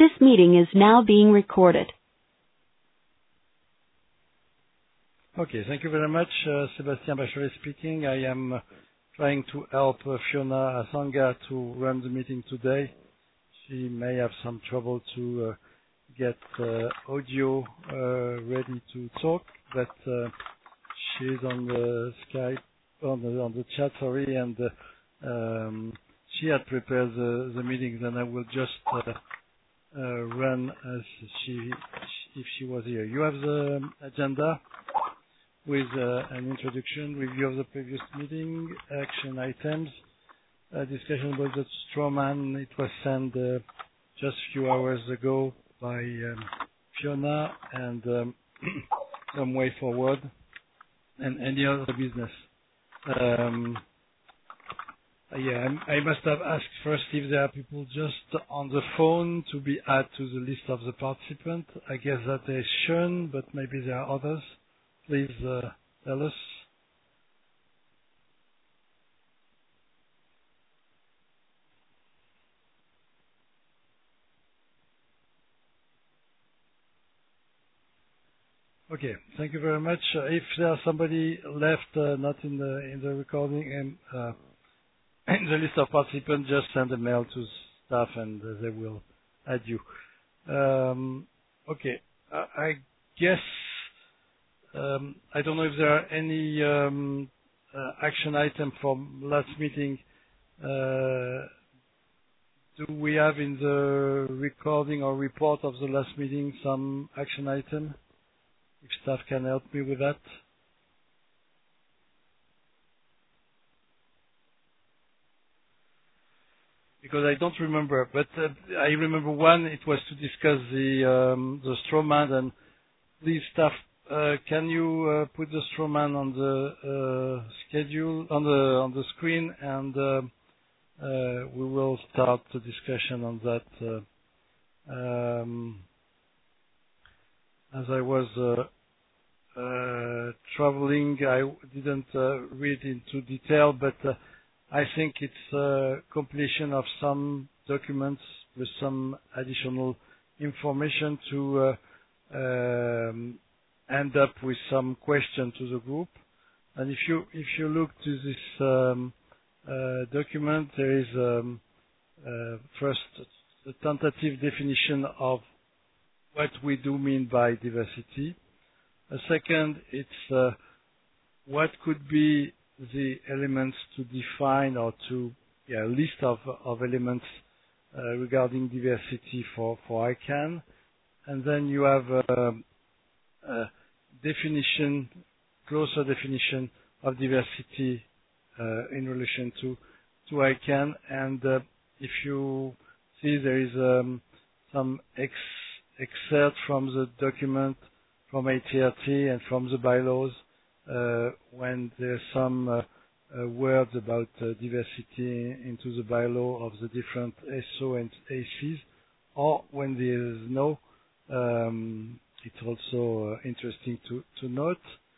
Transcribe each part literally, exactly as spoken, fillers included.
This meeting is now being recorded. Okay, thank you very much. Uh, Sébastien Bachelet speaking. I am uh, trying to help uh, Fiona Asanga to run the meeting today. She may have some trouble to uh, get uh, audio uh, ready to talk, but uh, she's on the Skype, on the, on the chat, sorry, and uh, um, she had prepared the, the meetings, and I will just uh, uh, run as she, if she was here. You have the agenda with uh, an introduction, review of the previous meeting, action items, uh, discussion about the Strawman. It was sent uh, just a few hours ago by um, Fiona, and um, some way forward, and any other business. Um, yeah, I, I must have asked first if there are people just on the phone to be added to the list of the participants. I guess that is shown, but maybe there are others. Please uh, tell us. Okay, thank you very much. Uh, if there's somebody left uh, not in the in the recording and uh, in the list of participants, just send a mail to staff and uh, they will add you. Um, okay, I, I guess um, I don't know if there are any um, uh, action item from last meeting. Uh, do we have in the recording or report of the last meeting some action item? If staff can help me with that. Because I don't remember, but uh, I remember one, it was to discuss the um, the strawman, and please staff, uh, can you uh, put the strawman on the uh, schedule, on the on the screen, and uh, uh, we will start the discussion on that. Uh, um, as I was uh, Uh, traveling, I didn't uh, read into detail, but uh, I think it's uh, completion of some documents with some additional information to uh, um, end up with some question to the group. And if you if you look to this um, uh, document, there is um, uh, first a tentative definition of what we do mean by diversity. A second, it's uh, what could be the elements to define or to yeah, list of, of elements uh, regarding diversity for, for I CANN. And then you have a, a definition, closer definition of diversity uh, in relation to, to I CANN. And uh, if you see, there is um, some ex excerpt from the document from A T R T and from the bylaws, uh, when there's some uh, uh, words about uh, diversity into the bylaw of the different S O and A Cs, or when there is no, um, it's also uh, interesting to, to note.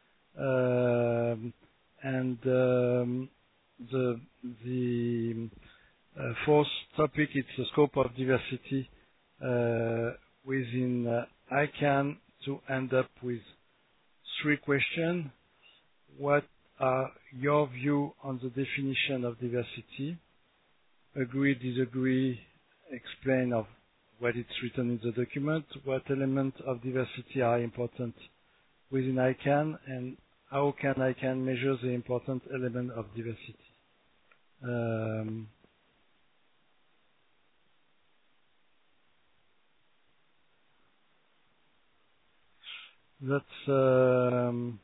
Um, and um, the the uh, fourth topic, it's the scope of diversity uh, within uh, I CANN, to end up with three questions. What are your view on the definition of diversity? Agree, disagree, explain of what it's written in the document, what elements of diversity are important within I CANN, and how can I CANN measure the important element of diversity? Um, That's um,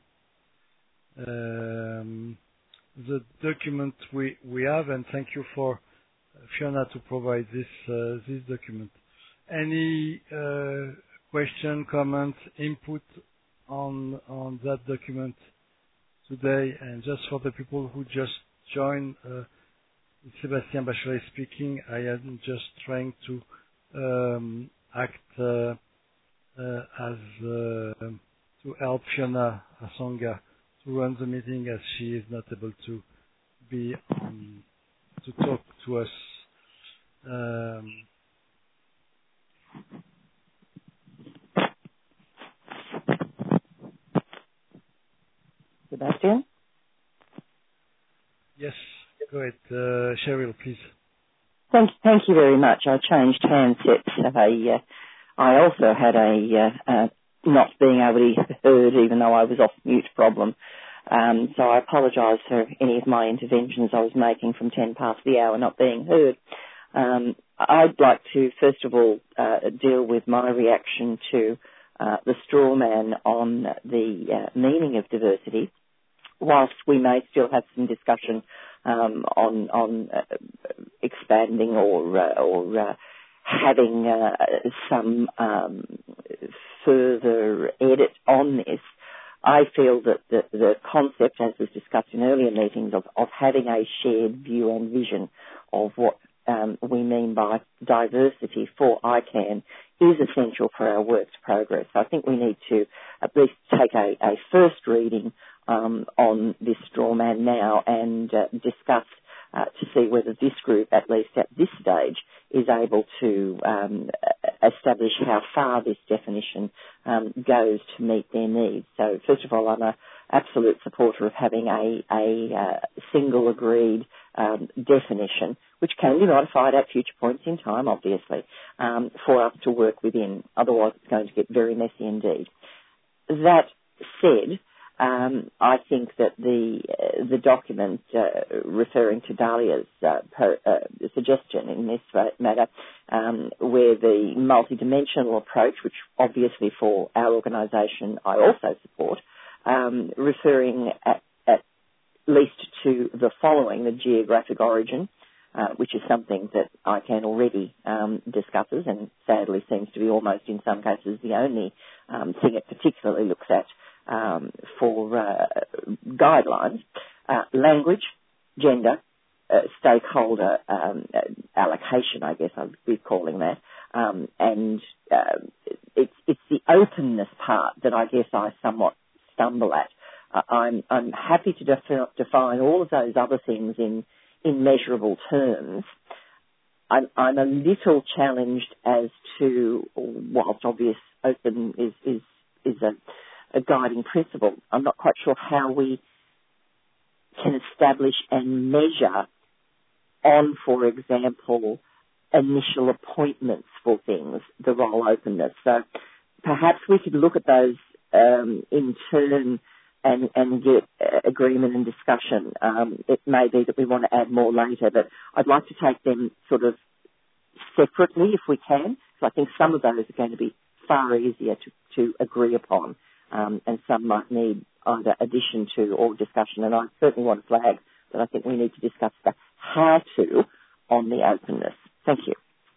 um, the document we we have, and thank you for Fiona to provide this uh, this document. Any uh, question, comment, input on on that document today? And just for the people who just joined, uh, Sébastien Bachelet speaking. I am just trying to um, act uh, uh, as uh, to help Fiona Asanga to run the meeting, as she is not able to be on to talk to us. Um, Sebastian? Yes, go ahead. Uh, Cheryl, please. Thank, thank you very much. I changed handsets. I, uh, I also had a uh, uh, not being able to be heard even though I was off mute problem. Um, so I apologise for any of my interventions I was making from ten past the hour not being heard. Um, I'd like to, first of all, uh, deal with my reaction to uh, the straw man on the uh, meaning of diversity, whilst we may still have some discussion um, on, on uh, expanding or, uh, or uh, having uh, some um, further edit on this. I feel that the, the concept, as was discussed in earlier meetings, of, of having a shared view and vision of what um, we mean by diversity for I CAN is essential for our work to progress. So I think we need to at least take a, a first reading um, on this straw man now and uh, discuss uh, to see whether this group, at least at this stage, is able to um, establish how far this definition um, goes to meet their needs. So first of all, I'm an absolute supporter of having a, a uh, single agreed um, definition, which can be modified at future points in time, obviously, um, for us to work within. Otherwise, it's going to get very messy indeed. That said, Um, I think that the uh, the document uh, referring to Dahlia's uh, per, uh, suggestion in this matter, um, where the multidimensional approach, which obviously for our organisation I also support, um, referring at, at least to the following, the geographic origin, uh, which is something that I CAN already um, discusses and sadly seems to be almost in some cases the only um, thing it particularly looks at Um, for uh, guidelines, uh, language, gender, uh, stakeholder um, allocation, I guess I'd be calling that, um, and uh, it's, it's the openness part that I guess I somewhat stumble at. Uh, I'm, I'm happy to defi- define all of those other things in, in measurable terms. I'm, I'm a little challenged as to, whilst obvious open is, is, is a a guiding principle, I'm not quite sure how we can establish and measure on, for example, initial appointments for things, the role openness. So perhaps we could look at those um, in turn and, and get uh, agreement and discussion. Um, it may be that we want to add more later, but I'd like to take them sort of separately if we can. So I think some of those are going to be far easier to, to agree upon. Um, and some might need either addition to or discussion. And I certainly want to flag that I think we need to discuss the how to on the openness. Thank you.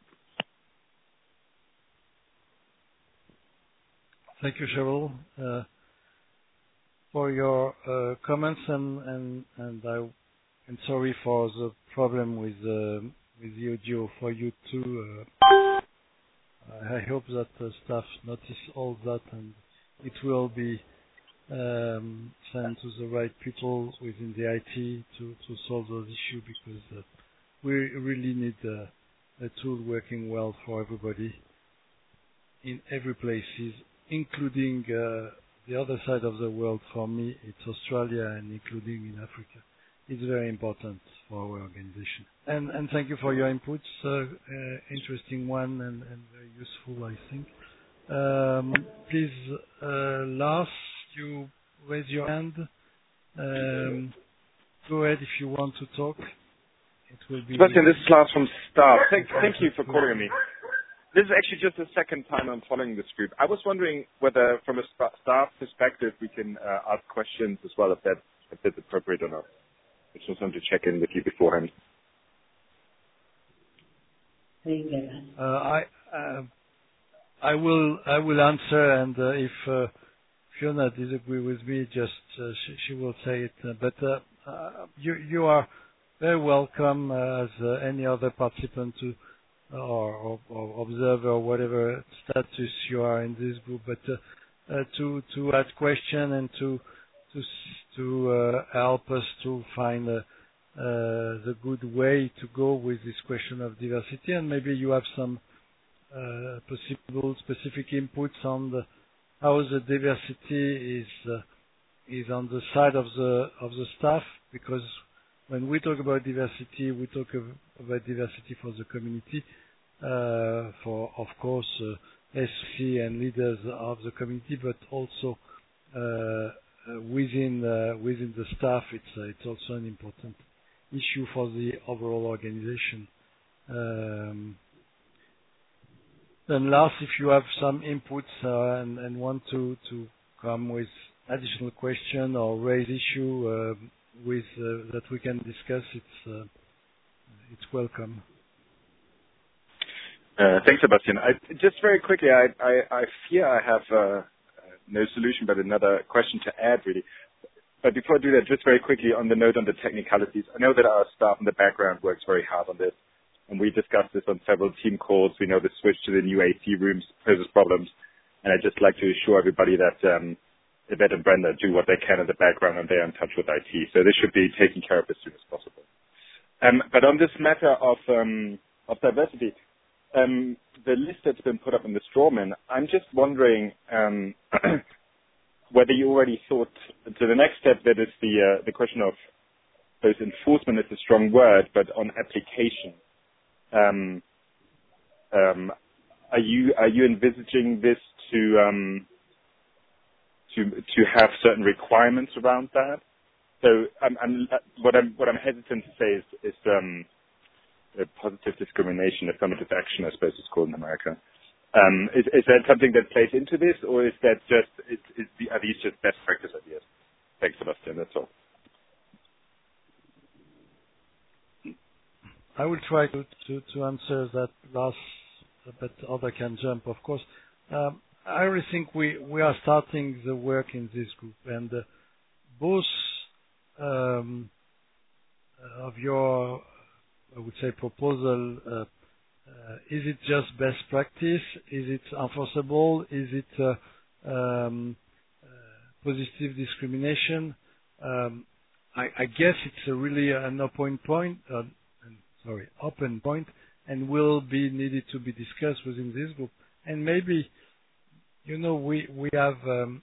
Thank you, Cheryl, uh, for your uh, comments, and and and I am sorry for the problem with uh, with the audio for you too. Uh, I hope that the staff notice all that and it will be um, sent to the right people within the I T to, to solve those issues, because uh, we really need uh, a tool working well for everybody in every places, including uh, the other side of the world. For me, it's Australia, and including in Africa. It's very important for our organization. And, and thank you for your inputs. Uh, uh, interesting one and, and very useful, I think. Um, please, uh, Lars, you raise your hand. Um, go ahead if you want to talk. It will be. Sebastian, this is Lars from Staff. Thank, thank you for calling me. This is actually just the second time I'm following this group. I was wondering whether, from a staff perspective, we can uh, ask questions as well, if that if that's appropriate or not. I just wanted to check in with you beforehand. Uh, I. Uh, I will I will answer, and uh, if uh, Fiona disagree with me, just uh, she, she will say it. Uh, but uh, uh, you you are very welcome uh, as uh, any other participant to or, or, or observer or whatever status you are in this group. But uh, uh, to to ask question and to to to uh, help us to find uh, uh, the good way to go with this question of diversity, and maybe you have some. Uh, possible specific inputs on the, how the diversity is uh, is on the side of the of the staff, because when we talk about diversity, we talk of, about diversity for the community, uh, for of course uh, S C and leaders of the community, but also uh, uh, within uh, within the staff. It's uh, it's also an important issue for the overall organization. Um, then last, if you have some inputs uh, and, and want to, to come with additional question or raise issue uh, with uh, that we can discuss, it's uh, it's welcome. Uh, thanks, Sebastian. I, just very quickly, I, I, I fear I have uh, no solution but another question to add, really. But before I do that, just very quickly on the note on the technicalities, I know that our staff in the background works very hard on this, and we discussed this on several team calls. We know the switch to the new A C rooms poses problems, and I'd just like to assure everybody that um, Yvette and Brenda do what they can in the background, and they're in touch with I T. So this should be taken care of as soon as possible. Um, but on this matter of um, of diversity, um, the list that's been put up in the Strawman, I'm just wondering um, whether you already thought to the next step, that is the uh, the question of those enforcement is a strong word, but on application. Um, um, are you are you envisaging this to um, to to have certain requirements around that? So I'm, I'm, what I'm what I'm hesitant to say is, is um, positive discrimination, affirmative action, I suppose it's called in America. Um, is, is that something that plays into this, or is that just is, is the, are these just best practice ideas? Thanks, Sebastian. That's all. I will try to, to, to answer that last, but other can jump, of course. Um, I really think we, we are starting the work in this group, and uh, both um, of your, I would say, proposal, uh, uh, is it just best practice? Is it enforceable? Is it uh, um, uh, positive discrimination? Um, I, I guess it's a really an open point. Uh, Sorry, open point, and will be needed to be discussed within this group. And maybe, you know, we we have um,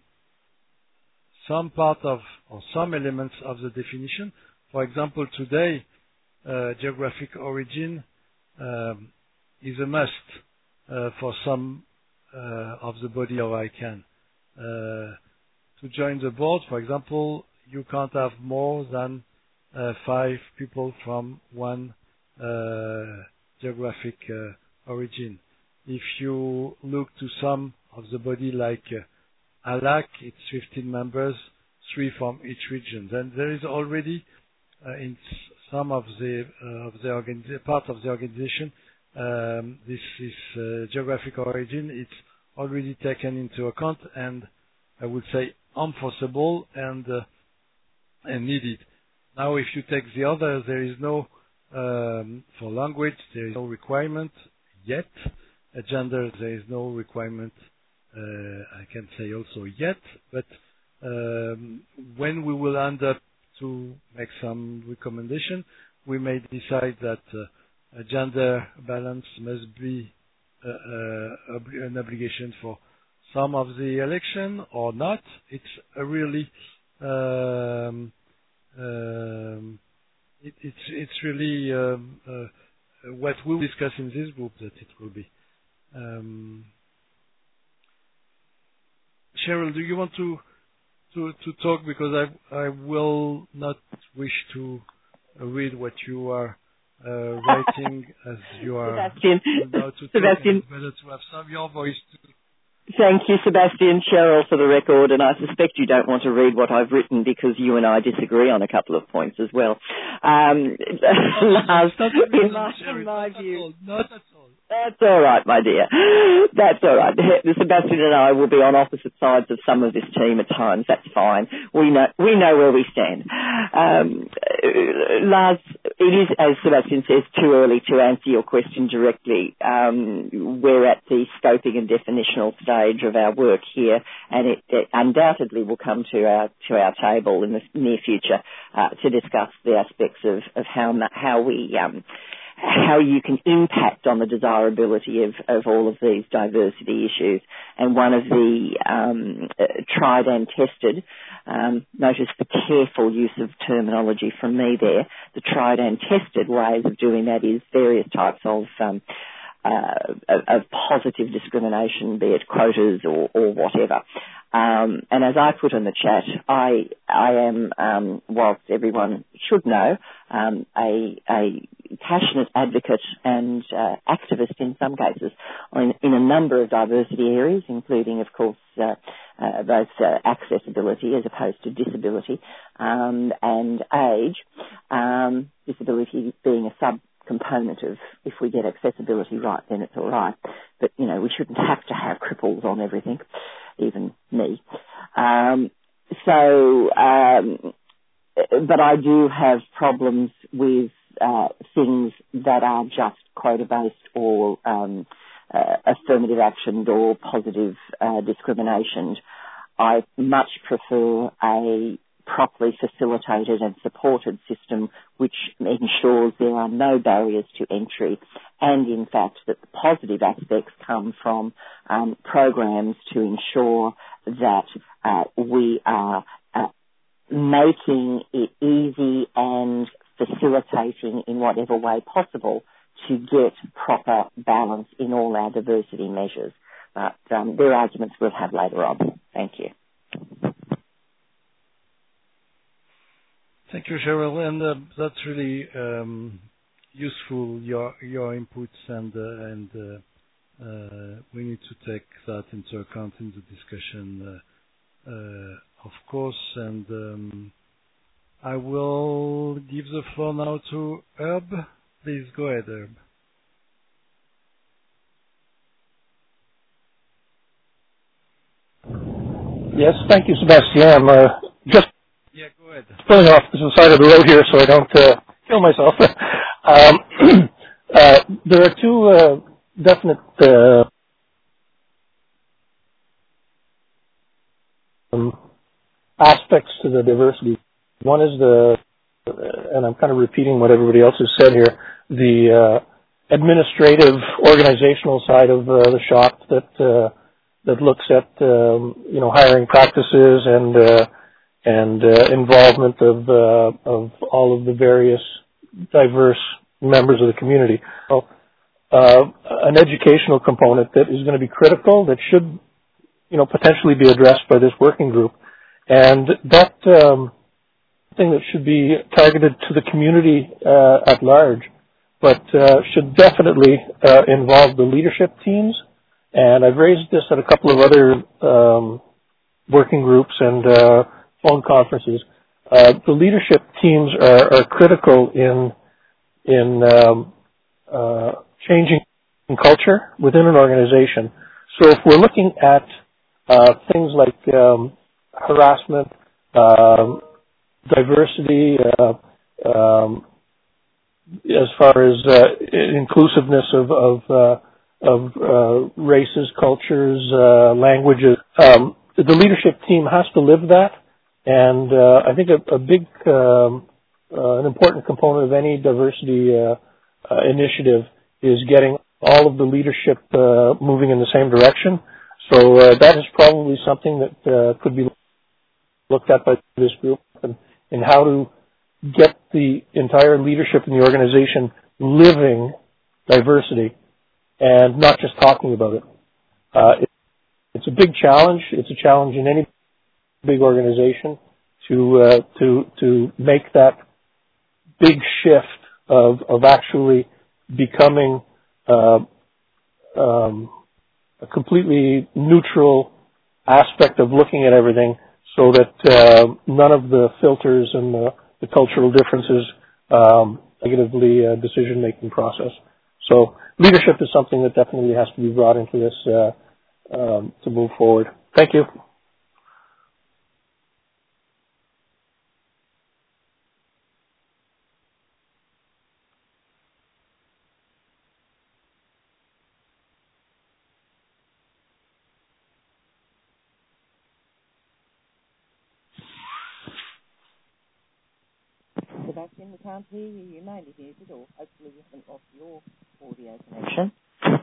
some part of or some elements of the definition. For example, today, uh, geographic origin um, is a must uh, for some uh, of the body of I CAN. Uh, to join the board, for example, you can't have more than uh, five people from one Uh, geographic uh, origin. If you look to some of the body like uh, A L A C, it's fifteen members, three from each region. Then there is already uh, in some of the uh, of the organi- part of the organization um, this is uh, geographic origin. It's already taken into account, and I would say enforceable and uh, and needed. Now, if you take the other, there is no Um, for language, there is no requirement yet. Uh, gender, there is no requirement, uh, I can say also yet. But um, when we will end up to make some recommendation, we may decide that uh, a gender balance must be uh, uh, ob- an obligation for some of the election or not. It's a really um, um, It, it's it's really um, uh, what we'll discuss in this group that it will be. Um, Cheryl, do you want to to to talk, because I I will not wish to read what you are uh, writing as you are Sebastian. about to Sebastian. talk. It's better to have some your voice to. Thank you, Sebastian. Cheryl, for the record, and I suspect you don't want to read what I've written because you and I disagree on a couple of points as well. Um, Lars, in my, in my view, not at all. That's all right, my dear. That's all right. Sebastian and I will be on opposite sides of some of this team at times. That's fine. We know we know where we stand. Um, Lars, it is, as Sebastian says, too early to answer your question directly. Um, we're at the scoping and definitional stage of our work here, and it, it undoubtedly will come to our to our table in the near future uh, to discuss the aspects of, of how how we um, how you can impact on the desirability of, of all of these diversity issues. And one of the um, uh, tried and tested, um, notice the careful use of terminology from me there, the tried and tested ways of doing that is various types of um, uh, of, of positive discrimination, be it quotas or, or whatever. Um, and as I put in the chat, I I am, um, whilst everyone should know, um, a, a passionate advocate and uh, activist in some cases in, in a number of diversity areas, including, of course, uh, uh, both uh, accessibility as opposed to disability um, and age. Um, disability being a sub component of if we get accessibility right, then it's all right. But, you know, we shouldn't have to have cripples on everything, even me. Um, so, um, but I do have problems with uh, things that are just quota-based or um, uh, affirmative action or positive uh, discrimination. I much prefer a properly facilitated and supported system which ensures there are no barriers to entry and, in fact, that the positive aspects come from um, programs to ensure that uh, we are uh, making it easy and facilitating in whatever way possible to get proper balance in all our diversity measures. But um, there are arguments we'll have later on. Thank you. Thank you, Cheryl, and uh, that's really um, useful, your your inputs, and uh, and uh, uh, we need to take that into account in the discussion, uh, uh, of course. And um, I will give the floor now to Herb. Please go ahead, Herb. Yes, thank you, Sébastien. I'm uh, just Yeah, go ahead. pulling off the side of the road here so I don't uh, kill myself. um, uh, there are two uh, definite uh, um, aspects to the diversity. One is the, uh, and I'm kind of repeating what everybody else has said here, the uh, administrative, organizational side of uh, the shop that uh, that looks at um, you know hiring practices and uh, and uh, involvement of uh, of all of the various diverse members of the community. So, uh, an educational component that is going to be critical, that should, you know, potentially be addressed by this working group, and that um, thing that should be targeted to the community uh, at large, but uh, should definitely uh, involve the leadership teams. And I've raised this at a couple of other um, working groups and uh, phone conferences. Uh, the leadership teams are, are critical in in um, uh, changing culture within an organization. So if we're looking at uh, things like um, harassment, um, diversity, uh, um, as far as uh, inclusiveness of of, uh, of uh, races, cultures, uh, languages, um, the leadership team has to live that. And uh, I think a, a big, um, uh, an important component of any diversity uh, uh, initiative is getting all of the leadership uh, moving in the same direction. So uh, that is probably something that uh, could be looked at by this group, and, and how to get the entire leadership in the organization living diversity and not just talking about it. Uh, it it's a big challenge. It's a challenge in any big organization to uh, to to make that big shift of of actually becoming uh, um, a completely neutral aspect of looking at everything, so that uh, none of the filters and the, the cultural differences um, negatively uh, decision making process. So leadership is something that definitely has to be brought into this uh, um, to move forward. Thank you. Sebastian, we can't hear you. You may be muted, or hopefully you haven't lost your audio connection.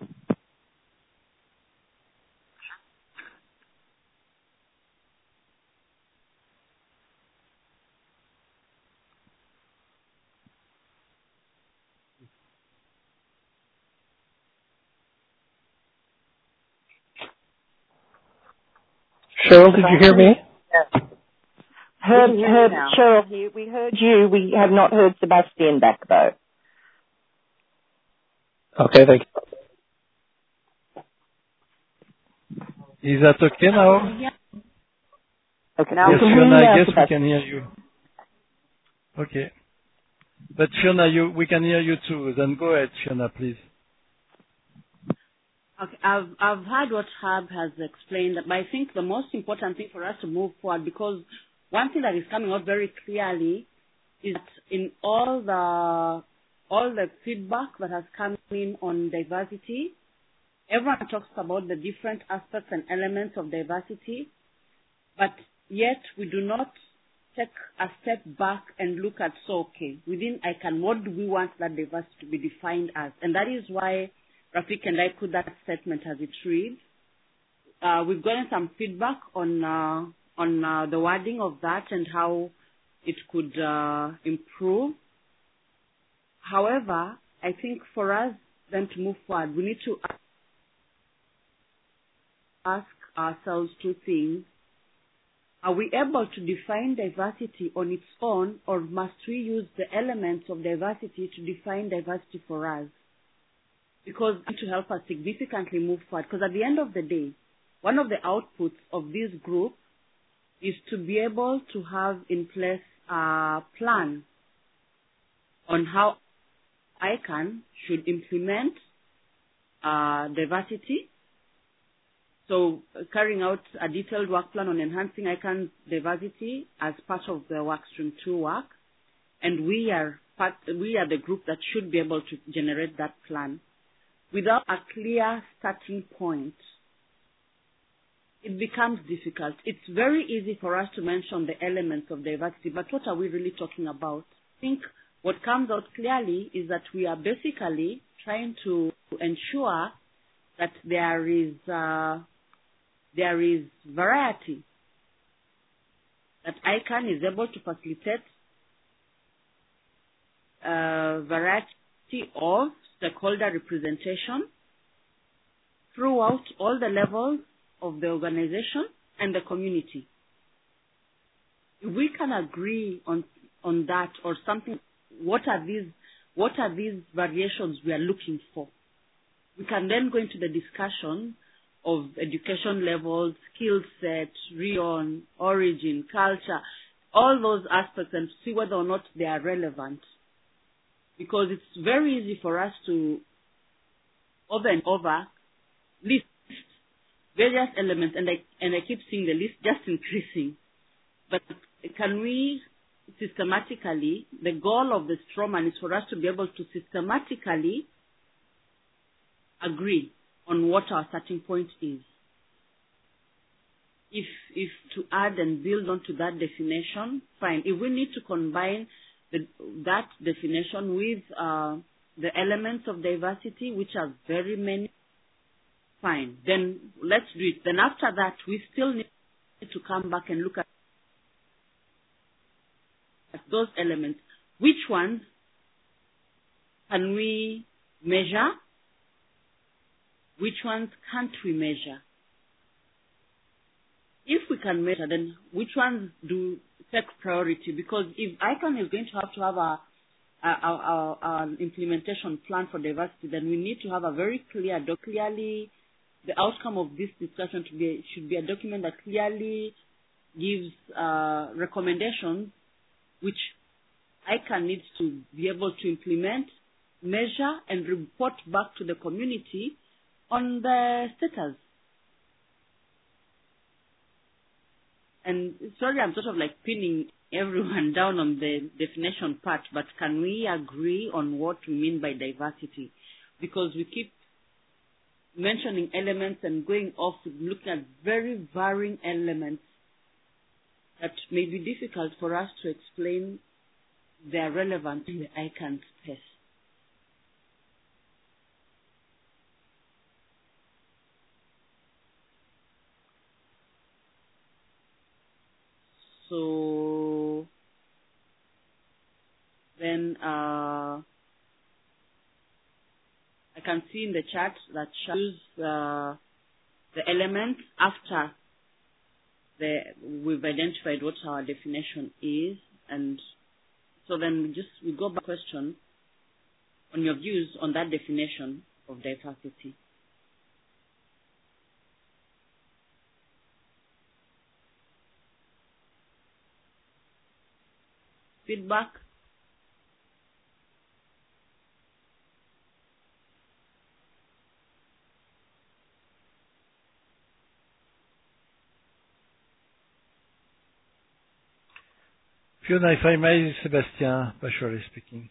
Cheryl, did you hear me? Yes. Heard, heard Cheryl here. We heard you. We have not heard Sebastian back, though. Okay, thank you. Is that okay now? Yeah. Okay, now yes, we can Fiona, hear I you guess we can hear you. Okay. But Fiona, you, we can hear you too. Then go ahead, Fiona, please. Okay, I've, I've heard what Herb has explained, but I think the most important thing for us to move forward, because one thing that is coming out very clearly is that in all the all the feedback that has come in on diversity, everyone talks about the different aspects and elements of diversity, but yet we do not take a step back and look at, so, okay, within I C A N, what do we want that diversity to be defined as? And that is why Rafik and I put that statement as it reads. Uh, we've gotten some feedback on uh, on uh, the wording of that and how it could uh, improve. However, I think for us then to move forward, we need to ask ourselves two things. Are we able to define diversity on its own, or must we use the elements of diversity to define diversity for us? Because to help us significantly move forward. Because at the end of the day, one of the outputs of this group is to be able to have in place a plan on how I C A N should implement uh, diversity. So uh, carrying out a detailed work plan on enhancing I C A N's diversity as part of the workstream two work. And we are part, we are the group that should be able to generate that plan. Without a clear starting point, it becomes difficult. It's very easy for us to mention the elements of diversity, but what are we really talking about? I think what comes out clearly is that we are basically trying to ensure that there is uh, there is variety, that I C A N is able to facilitate a variety of stakeholder representation throughout all the levels of the organization and the community. If we can agree on on that or something, what are these what are these variations we are looking for? We can then go into the discussion of education levels, skill set, region, origin, culture, all those aspects, and see whether or not they are relevant. Because it's very easy for us to, over and over, list various elements, and I, and I keep seeing the list just increasing. But can we systematically, the goal of the Strawman is for us to be able to systematically agree on what our starting point is. If, if to add and build onto that definition, fine. If we need to combine The, that definition with uh, the elements of diversity, which are very many, fine. Then let's do it. Then after that, we still need to come back and look at those elements. Which ones can we measure? Which ones can't we measure? If we can measure, then which ones do take priority? Because if I C A N is going to have to have a, a, a, a an implementation plan for diversity, then we need to have a very clear, clearly, the outcome of this discussion to be should be a document that clearly gives uh, recommendations which I C A N needs to be able to implement, measure, and report back to the community on the status. And sorry, I'm sort of like pinning everyone down on the definition part, but can we agree on what we mean by diversity? Because we keep mentioning elements and going off looking at very varying elements that may be difficult for us to explain they are relevant in the ICANN space. So then uh, I can see in the chart that shows uh, the elements after the, we've identified what our definition is, and so then we just we go back to the question on your views on that definition of diversity. Feedback? Fiona, if I may, Sébastien Bachelet speaking.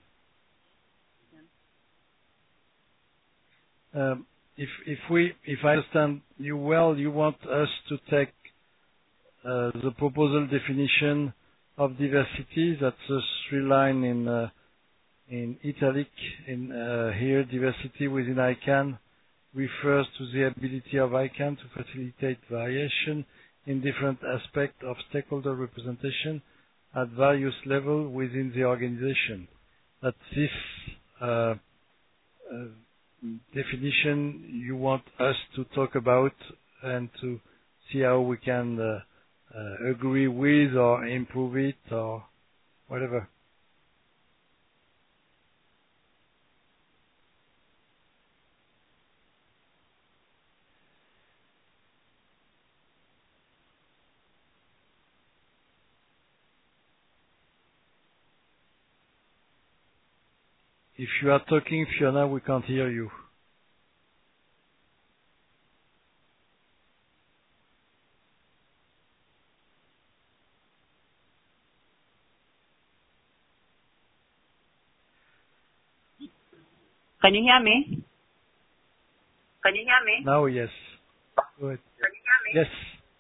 Um, if if we if I understand you well, you want us to take uh, the proposal definition of diversity. That's a three line in uh, in italic. In uh, here, diversity within ICANN refers to the ability of ICANN to facilitate variation in different aspects of stakeholder representation at various levels within the organization. That this uh, uh, definition you want us to talk about and to see how we can uh, uh, agree with or improve it or whatever. If you are talking, Fiona, we can't hear you. Can you hear me? Can you hear me? Now, yes. Go ahead. Can you hear me?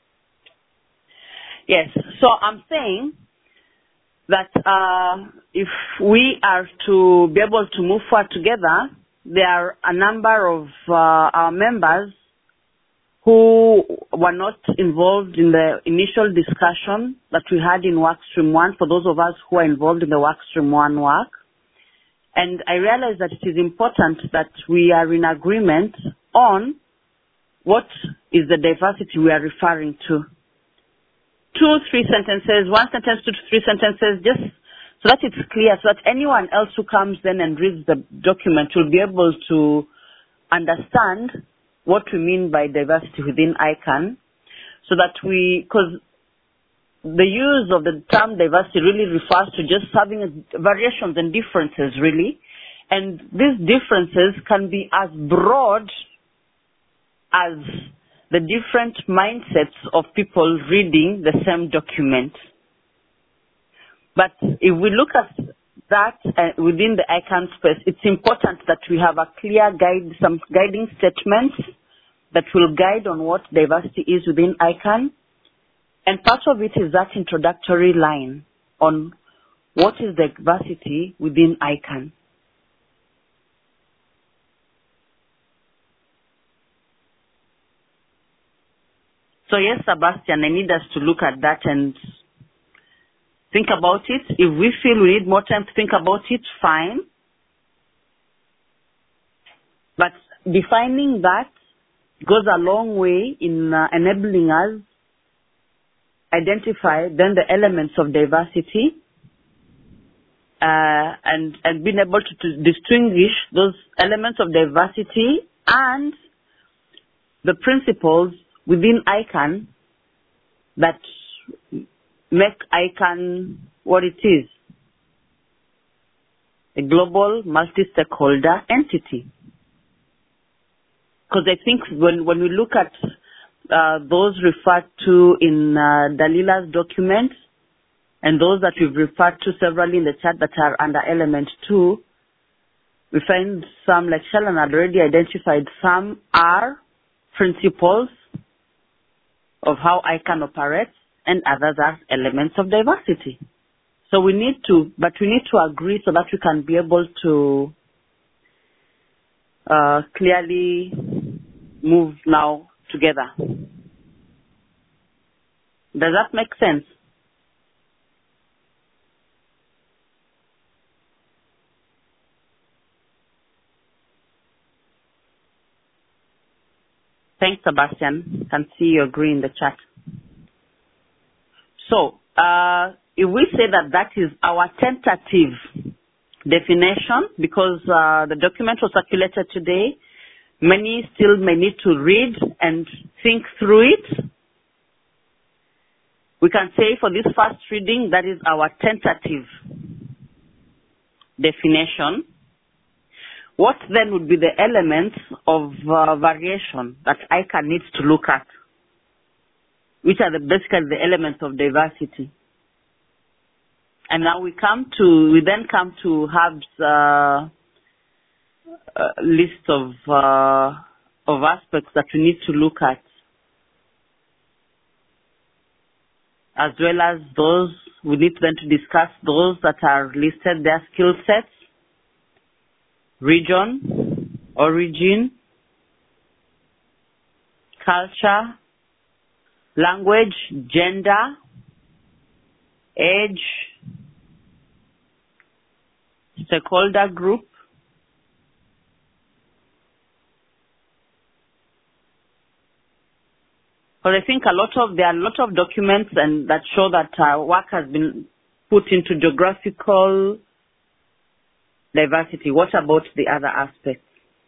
Yes. Yes. So I'm saying that uh, if we are to be able to move forward together, there are a number of uh, our members who were not involved in the initial discussion that we had in Workstream one, for those of us who are involved in the Workstream one work. And I realize that it is important that we are in agreement on what is the diversity we are referring to. Two, three sentences, one sentence, two to three sentences, just so that it's clear, so that anyone else who comes then and reads the document will be able to understand what we mean by diversity within ICANN, so that we, because the use of the term diversity really refers to just having variations and differences, really. And these differences can be as broad as the different mindsets of people reading the same document. But if we look at that uh, within the ICANN space, it's important that we have a clear guide, some guiding statements that will guide on what diversity is within ICANN. And part of it is that introductory line on what is diversity within ICANN. So yes, Sebastian, I need us to look at that and think about it. If we feel we need more time to think about it, fine. But defining that goes a long way in uh, enabling us identify then the elements of diversity uh, and, and being able to, to distinguish those elements of diversity and the principles within ICANN that make ICANN what it is, a global multi-stakeholder entity. Because I think when, when we look at uh, those referred to in uh, Dalila's document and those that we've referred to severally in the chat that are under element two, we find some, like Shalon had already identified, some are principles of how ICANN operates, and others are elements of diversity. So we need to, but we need to agree so that we can be able to uh, clearly move now together. Does that make sense? Thanks, Sebastian. Can see you agree in the chat. So, uh, if we say that that is our tentative definition, because uh, the document was circulated today, many still may need to read and think through it. We can say for this first reading, that is our tentative definition. What then would be the elements of uh, variation that I C A N needs to look at? Which are the basically the elements of diversity? And now we come to, we then come to Hub's uh, uh, list of uh, of aspects that we need to look at, as well as those we need then to discuss those that are listed, their skill sets, region, origin, culture, language, gender, age, stakeholder group, But I think a lot of there are a lot of documents and that show that uh, work has been put into geographical diversity. What about the other aspects?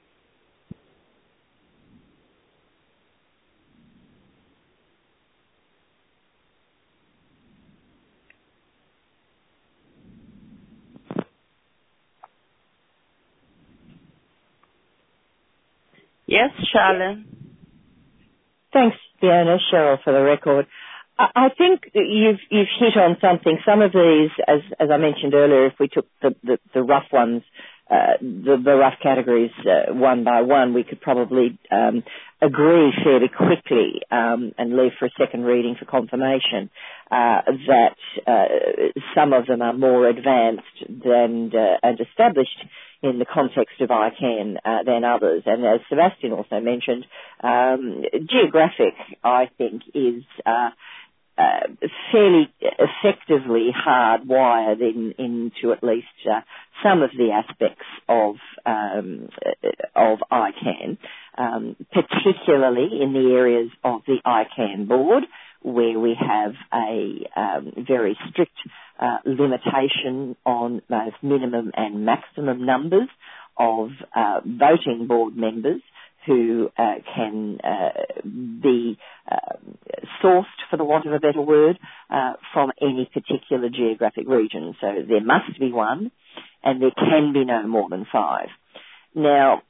Yes, Charlene. Thanks, Fiona. Cheryl for the record. I, I think that you've you've hit on something. Some of these, as as I mentioned earlier, if we took the the, the rough ones, uh, the the rough categories uh, one by one, we could probably um, agree fairly quickly um, and leave for a second reading for confirmation uh, that uh, some of them are more advanced than uh, and established in the context of I CAN uh, than others. And as Sebastian also mentioned, um, geographic, I think, is uh, uh, fairly effectively hardwired in, into at least uh, some of the aspects of um, of I CAN, um, particularly in the areas of the I CAN board, where we have a um, very strict uh, limitation on both minimum and maximum numbers of uh, voting board members who uh, can uh, be uh, sourced, for the want of a better word, uh, from any particular geographic region. So there must be one, and there can be no more than five. Now,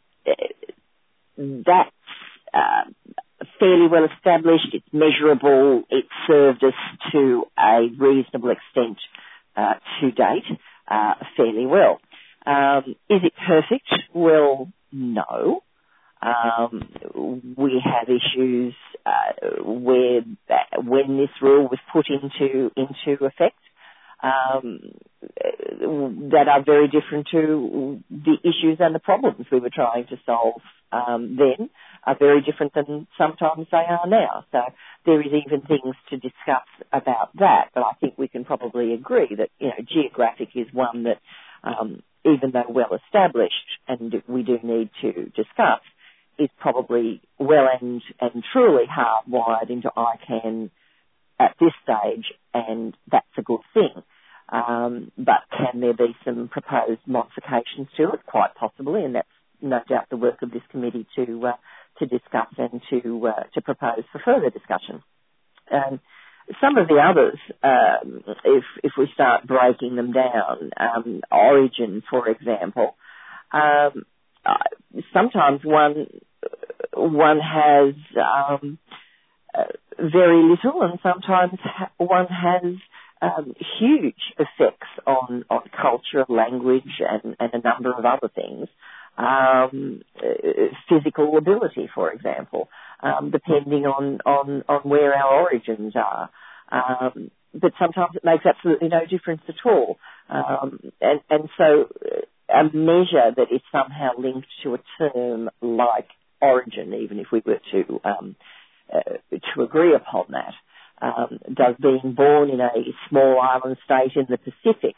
that's uh, fairly well established, it's measurable, it served us to a reasonable extent uh, to date, uh, fairly well. Um, is it perfect? Well, no. Um, we have issues uh, where uh, when this rule was put into into effect, um, that are very different to the issues and the problems we were trying to solve um, then, are very different than sometimes they are now. So there is even things to discuss about that, but I think we can probably agree that, you know, geographic is one that, um, even though well established, and we do need to discuss, is probably well and, and truly hardwired into I CAN at this stage, and that's a good thing. Um, but can there be some proposed modifications to it? Quite possibly, and that's no doubt the work of this committee to uh, to discuss and to uh, to propose for further discussion. Um, some of the others, um, if if we start breaking them down, um, origin, for example, um, uh, sometimes one one has um, uh, very little, and sometimes ha- one has um, huge effects on on culture, language, and, and a number of other things. Um, physical ability, for example, um, depending on, on, on where our origins are. Um, but sometimes it makes absolutely no difference at all. Um, and, and so a measure that is somehow linked to a term like origin, even if we were to um, uh, to agree upon that, um, does being born in a small island state in the Pacific,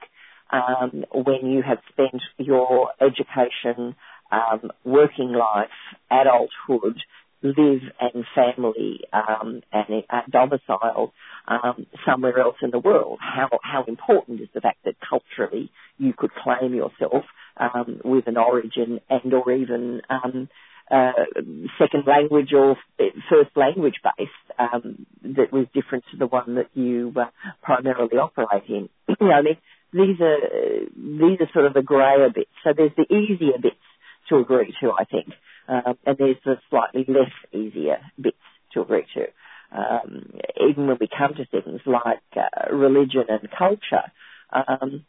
um, when you have spent your education, um, working life, adulthood, live and family um, and uh, domicile um, somewhere else in the world. How how important is the fact that culturally you could claim yourself um, with an origin and or even um, uh, second language or first language based um, that was different to the one that you uh, primarily operate in. You know, I mean, these are these are sort of the greyer bits. So there's the easier bits to agree to, I think. Um, and there's the slightly less easier bits to agree to. Um, even when we come to things like uh, religion and culture, um,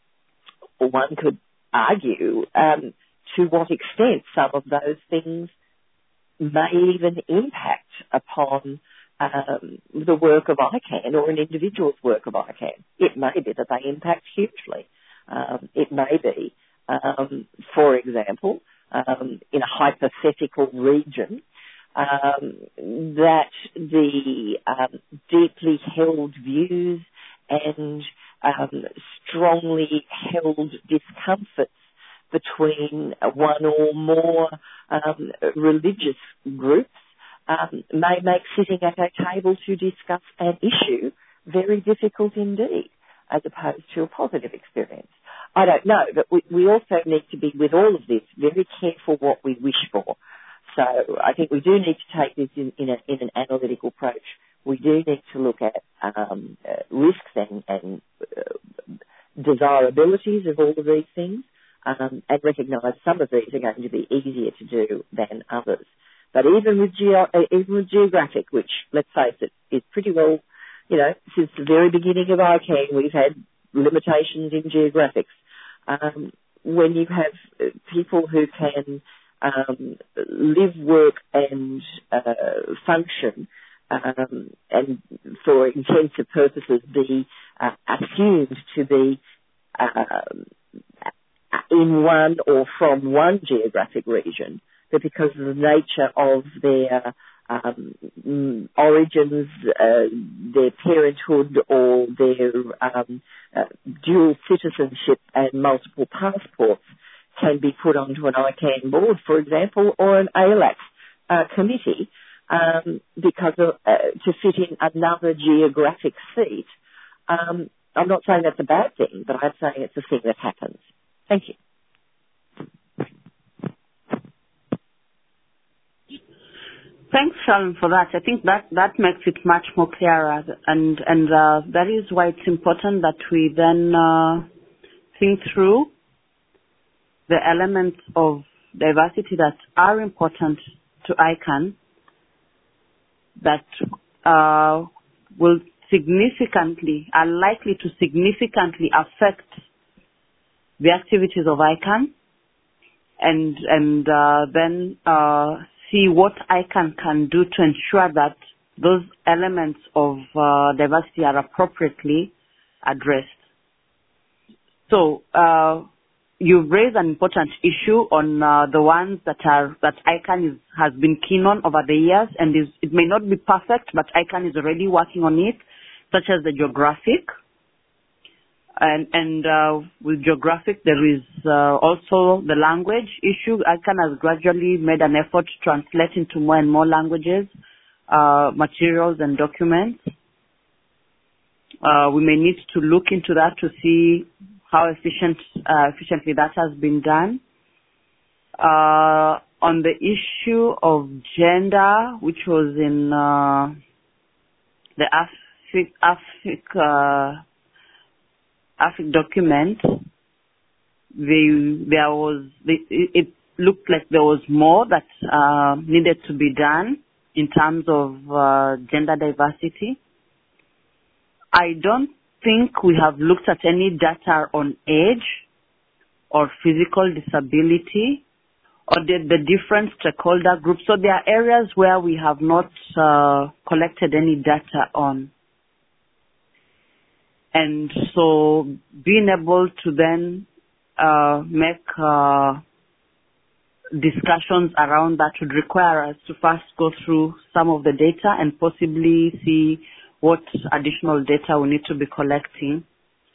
one could argue um, to what extent some of those things may even impact upon um, the work of ICANN or an individual's work of ICANN. It may be that they impact hugely. Um, it may be, um, for example, Um, in a hypothetical region, um, that the um, deeply held views and um, strongly held discomforts between one or more um, religious groups um, may make sitting at a table to discuss an issue very difficult indeed, as opposed to a positive experience. I don't know, but we, we also need to be, with all of this, very careful what we wish for. So I think we do need to take this in, in, a, in an analytical approach. We do need to look at um, uh, risks and, and uh, desirabilities of all of these things um, and recognise some of these are going to be easier to do than others. But even with, geo- uh, even with geographic, which, let's face it, is pretty well, you know, since the very beginning of ICANN, we've had limitations in geographics. Um, when you have people who can um, live, work and uh, function um, and for intensive purposes be uh, assumed to be uh, in one or from one geographic region, but because of the nature of their Um, origins, uh, their parenthood or their um, uh, dual citizenship and multiple passports can be put onto an ICANN board, for example, or an A L A C uh, committee um, because of, uh, to fit in another geographic seat. Um, I'm not saying that's a bad thing, but I'm saying it's a thing that happens. Thank you. Thanks, Sharon, for that. I think that, that makes it much more clearer, and and uh, that is why it's important that we then uh, think through the elements of diversity that are important to ICANN, that uh, will significantly, are likely to significantly affect the activities of ICANN, and and uh, then uh, see what ICANN can do to ensure that those elements of uh, diversity are appropriately addressed. So uh, you've raised an important issue on uh, the ones that are that ICANN is, has been keen on over the years, and is, it may not be perfect, but ICANN is already working on it, such as the geographic. And, and uh, with geographic, there is uh, also the language issue. ICANN has gradually made an effort to translate into more and more languages, uh, materials and documents. Uh, we may need to look into that to see how efficient, uh, efficiently that has been done. Uh, on the issue of gender, which was in uh, the Afrik, Afrik uh, Afrik document, the, there was the, it looked like there was more that uh, needed to be done in terms of uh, gender diversity. I don't think we have looked at any data on age or physical disability or the, the different stakeholder groups. So there are areas where we have not uh, collected any data on. And so being able to then uh, make uh, discussions around that would require us to first go through some of the data and possibly see what additional data we need to be collecting.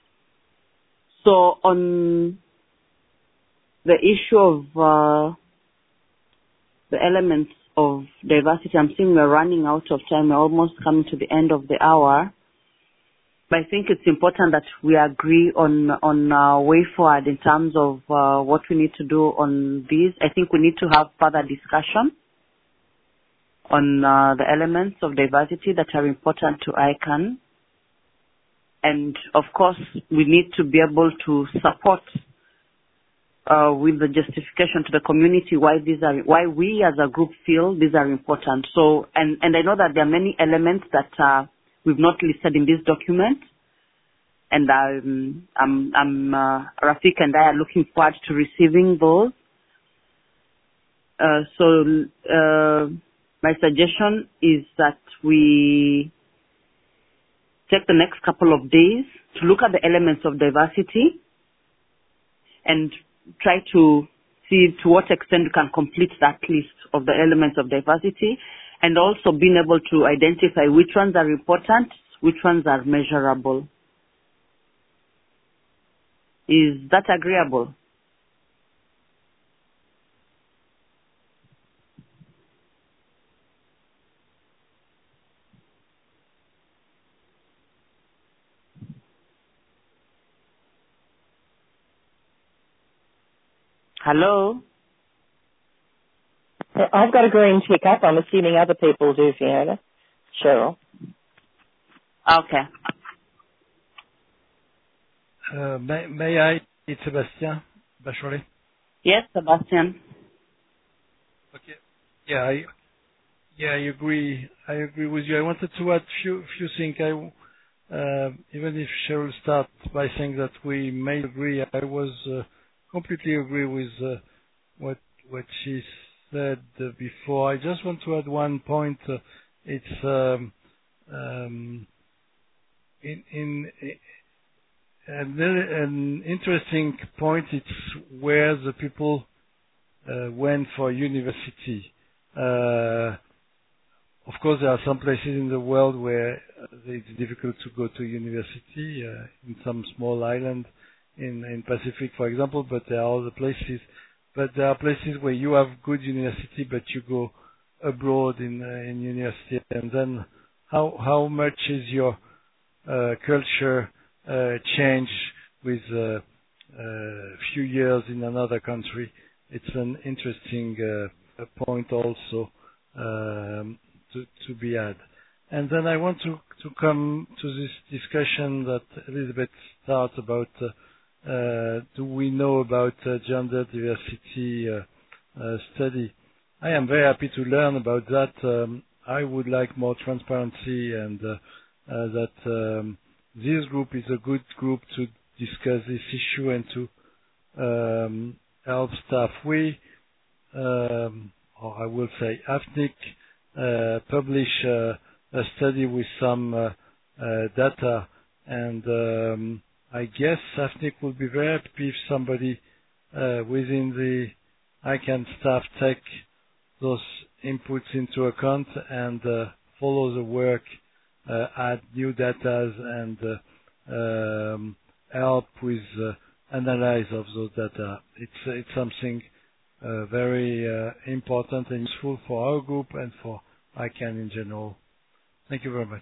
So on the issue of uh, the elements of diversity, I'm seeing we're running out of time. We're almost coming to the end of the hour. But I think it's important that we agree on on a way forward in terms of uh, what we need to do on these. I think we need to have further discussion on uh, the elements of diversity that are important to I C A N. And of course, we need to be able to support uh, with the justification to the community why these are, why we as a group feel these are important. So, and, and I know that there are many elements that uh, we've not listed in this document. And um, I'm, I'm, uh, Rafik and I are looking forward to receiving those. Uh, so, uh, my suggestion is that we take the next couple of days to look at the elements of diversity and try to see to what extent we can complete that list of the elements of diversity, and also being able to identify which ones are important, which ones are measurable. Is that agreeable? Hello? I've got a green tick up. I'm assuming other people do, Fiona. Cheryl. Okay. Uh, may, may I, it's Sebastian Bachelet. Yes, Sebastian. Okay. Yeah, I, yeah, I agree. I agree with you. I wanted to add few few things. I, uh, even if Cheryl starts by saying that we may agree, I was uh, completely agree with uh, what what she said uh, before. I just want to add one point. Uh, it's um, um, in in. And then an interesting point, it's where the people uh, went for university. Uh, of course, there are some places in the world where it's difficult to go to university, uh, in some small island in, in Pacific, for example, but there are other places. But there are places where you have good university, but you go abroad in uh, in university. And then how how much is your uh, culture Uh, change with a uh, uh, few years in another country? It's an interesting uh, point also um, to, to be had. And then I want to, to come to this discussion that Elizabeth started about uh, uh, do we know about uh, gender diversity uh, uh, study? I am very happy to learn about that. Um, I would like more transparency and uh, uh, that um, this group is a good group to discuss this issue and to um, help staff. We, um, or I will say, A F N I C, uh, publish uh, a study with some uh, uh, data, and um, I guess A F N I C will be very happy if somebody uh, within the I C A N staff take those inputs into account and uh, follow the work. Uh, add new data and uh, um, help with uh, analysis of those data. It's uh, it's something uh, very uh, important and useful for our group and for I C A N in general. Thank you very much.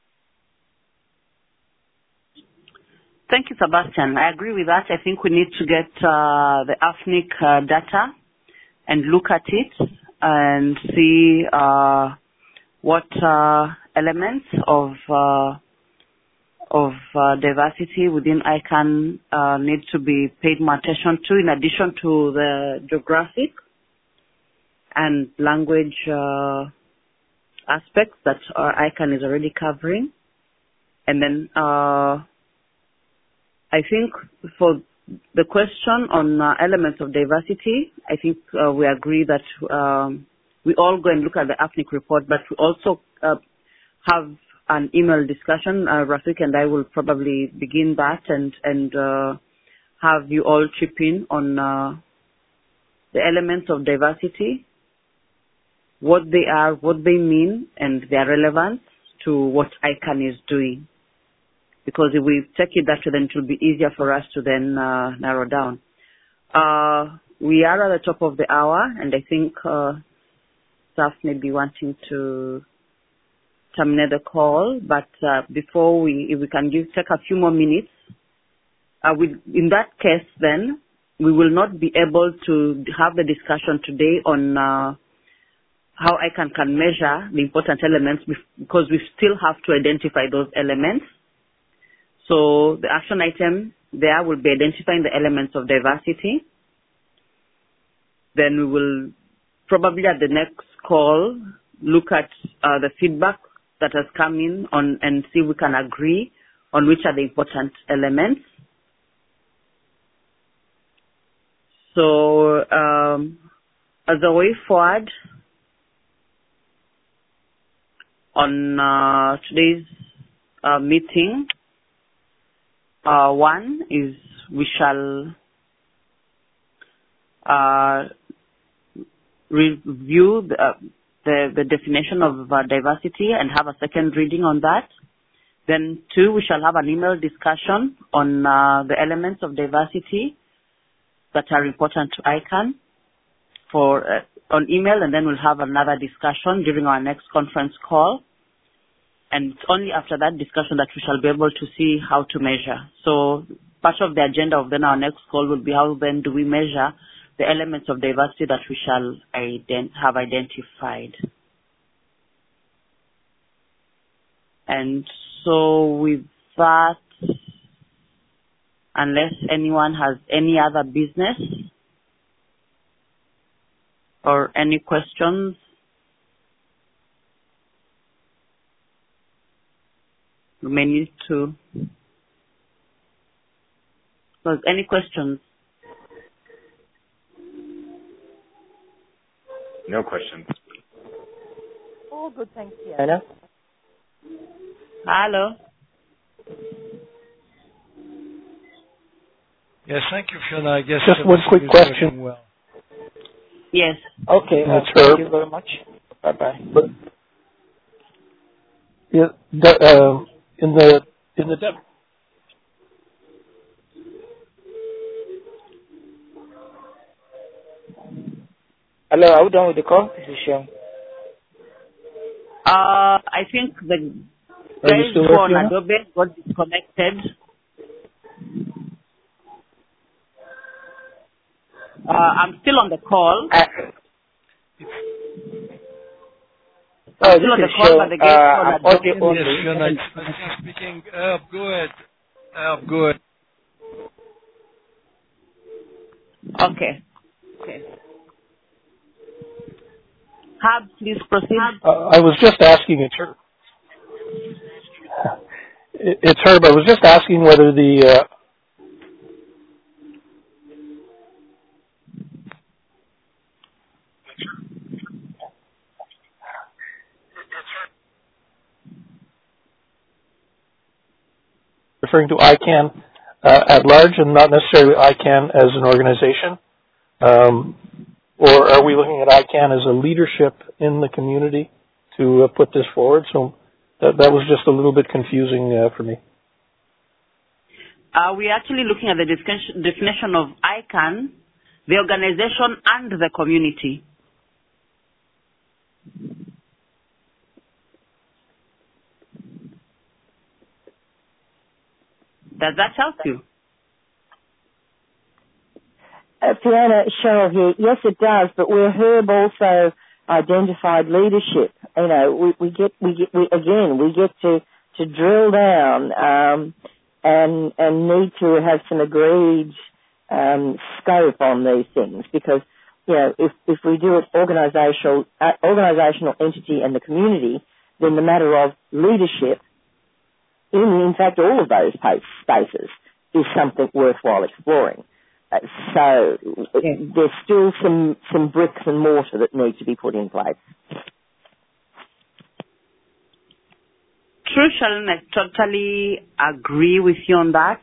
Thank you, Sebastian. I agree with that. I think we need to get uh, the A F N I C uh, data and look at it and see uh, what uh, elements of uh, of uh, diversity within I C A N uh, need to be paid more attention to, in addition to the geographic and language uh, aspects that our I C A N is already covering. And then uh, I think for the question on uh, elements of diversity, I think uh, we agree that um, we all go and look at the A F N I C report, but we also uh, have an email discussion. Uh, Rafik and I will probably begin that and, and uh, have you all chip in on uh, the elements of diversity, what they are, what they mean, and their relevance to what ICANN is doing. Because if we take it that way, then it will be easier for us to then uh, narrow down. Uh, we are at the top of the hour, and I think uh, staff may be wanting to terminate the call. But uh, before we, if we can give, take a few more minutes, uh, we, in that case, then we will not be able to have the discussion today on uh, how ICANN can measure the important elements because we still have to identify those elements. So the action item there will be identifying the elements of diversity. Then we will probably at the next call look at uh, the feedback that has come in on and see if we can agree on which are the important elements. So um, as a way forward on uh, today's uh, meeting, Uh, one is we shall uh, review the, uh, the, the definition of uh, diversity and have a second reading on that. Then two, we shall have an email discussion on uh, the elements of diversity that are important to ICANN for uh, on email, and then we'll have another discussion during our next conference call. And it's only after that discussion that we shall be able to see how to measure. So part of the agenda of then our next call will be how then do we measure the elements of diversity that we shall ident- have identified. And so with that, unless anyone has any other business or any questions, we may need to. Was any questions? No questions. All good, thanks, Fiona. Hello. Yes, thank you, Fiona. I guess Just one quick question. Well. Yes. Okay, uh, That's thank Herb. you very much. Bye-bye. But, yeah, the, uh, in the in the dep- Hello, are we done with the call? This is Sean. Uh, I think the Are you guys still who there, on Fiona? Adobe got disconnected. Uh, I'm still on the call. Uh, I'm oh, still this on the is call, Sean. but the Uh, guys I'm who on audio Adobe. Yes, only. Fiona, it's Francis speaking. Herb, go ahead. Herb, go ahead. Okay. Okay. Hab, please proceed. uh, I was just asking. It's Herb. It's Herb. I was just asking whether the uh, referring to ICANN uh, at large and not necessarily ICANN as an organization? Um, or are we looking at ICANN as a leadership in the community to uh, put this forward? So that, that was just a little bit confusing uh, for me. Uh, we're actually looking at the definition definition of ICANN, the organization and the community. Does that help you? Uh, Fiona, Cheryl here. Yes, it does, but where Herb also identified leadership, you know, we, we get, we get, we, again, we get to, to drill down, um, and, and need to have some agreed, um, scope on these things because, you know, if, if we do it organizational, uh, organizational entity and the community, then the matter of leadership in, in fact, all of those spaces is something worthwhile exploring. Uh, so Yes. there's still some, some bricks and mortar that need to be put in place. true, Sharon, I totally agree with you on that.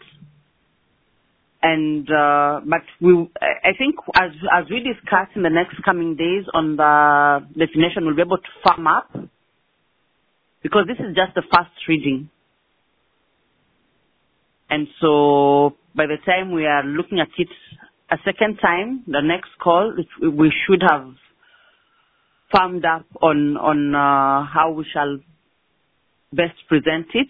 And uh, but we, I think, as as we discuss in the next coming days on the definition, we'll be able to firm up, because this is just the first reading. And so by the time we are looking at it a second time, the next call, we should have firmed up on on uh, how we shall best present it.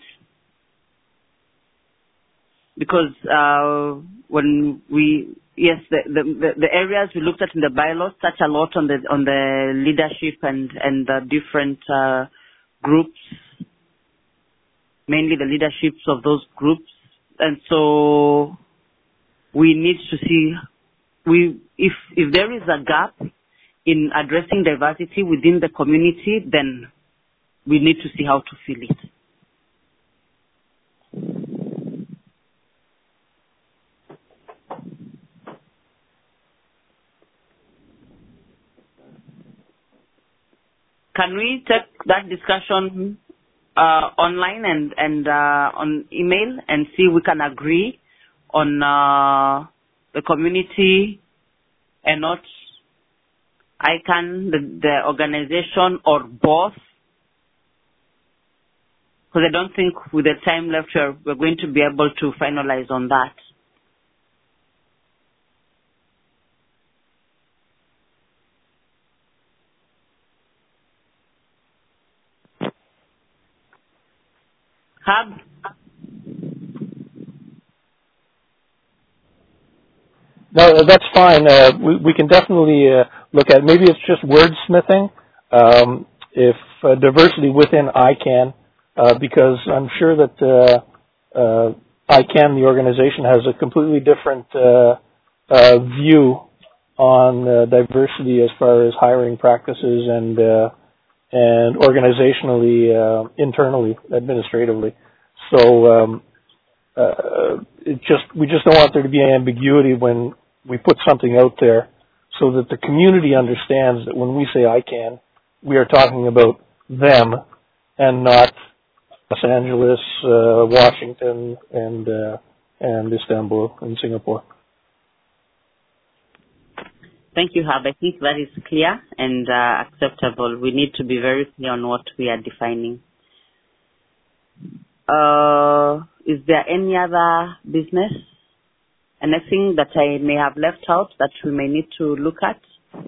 Because uh, when we, yes, the, the the areas we looked at in the bylaws touch a lot on the on the leadership and and the different uh, groups, mainly the leaderships of those groups, and so we need to see we if if there is a gap in addressing diversity within the community, then we need to see how to fill it. Can we take that discussion uh, online and, and uh, on email and see if we can agree on uh, the community and not I C A N, the, the organization, or both? Because I don't think with the time left here, we're going to be able to finalize on that. Hub? No, that's fine. Uh, we, we can definitely uh, look at, maybe it's just wordsmithing, um, if uh, diversity within I C A N, uh, because I'm sure that uh, uh, I C A N, the organization, has a completely different uh, uh, view on uh, diversity as far as hiring practices and uh, and organizationally, uh, internally, administratively. So um, uh, it just we just don't want there to be ambiguity when we put something out there, so that the community understands that when we say I C A N, we are talking about them and not Los Angeles, uh, Washington, and uh, and Istanbul and Singapore. Thank you, Hab. I think that is clear and uh, acceptable. We need to be very clear on what we are defining. Uh, is there any other business? Anything that I may have left out that we may need to look at?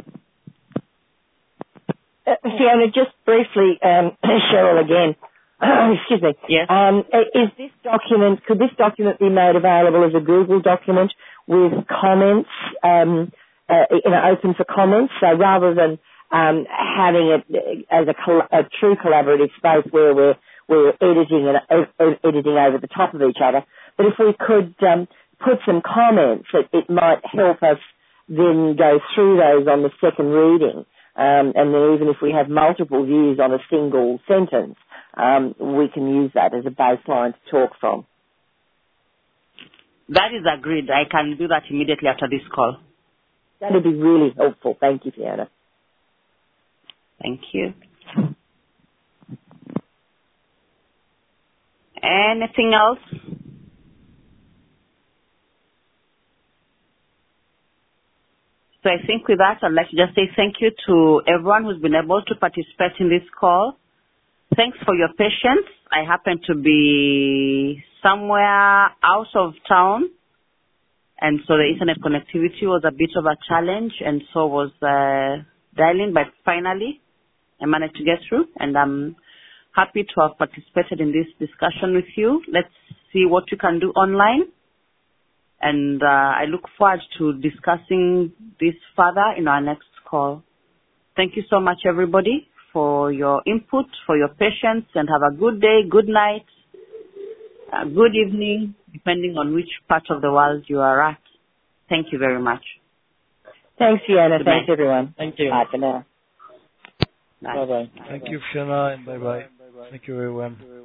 Uh, Fiona, just briefly, um, Cheryl again. Excuse me. Yes. Um, is this document, could this document be made available as a Google document with comments, um, uh, you know, open for comments? So rather than um, having it as a, col- a true collaborative space where we're we're editing and uh, editing over the top of each other, but if we could um, put some comments, it, it might help us then go through those on the second reading. Um, and then even if we have multiple views on a single sentence, um, we can use that as a baseline to talk from. That is agreed. I can do that immediately after this call. That would be really helpful. Thank you, Fiona. Thank you. Anything else? So I think with that, I'd like to just say thank you to everyone who's been able to participate in this call. Thanks for your patience. I happen to be somewhere out of town, and so the internet connectivity was a bit of a challenge, and so was uh, dialing, but finally I managed to get through, and I'm happy to have participated in this discussion with you. Let's see what you can do online. And uh, I look forward to discussing this further in our next call. Thank you so much, everybody, for your input, for your patience, and have a good day, good night, a good evening, depending on which part of the world you are at. Thank you very much. Thanks, Fiona. Good Thanks, night. everyone. Thank you. Bye for now. Bye. Bye-bye. Thank you, Fiona, and bye-bye. Thank you, everyone.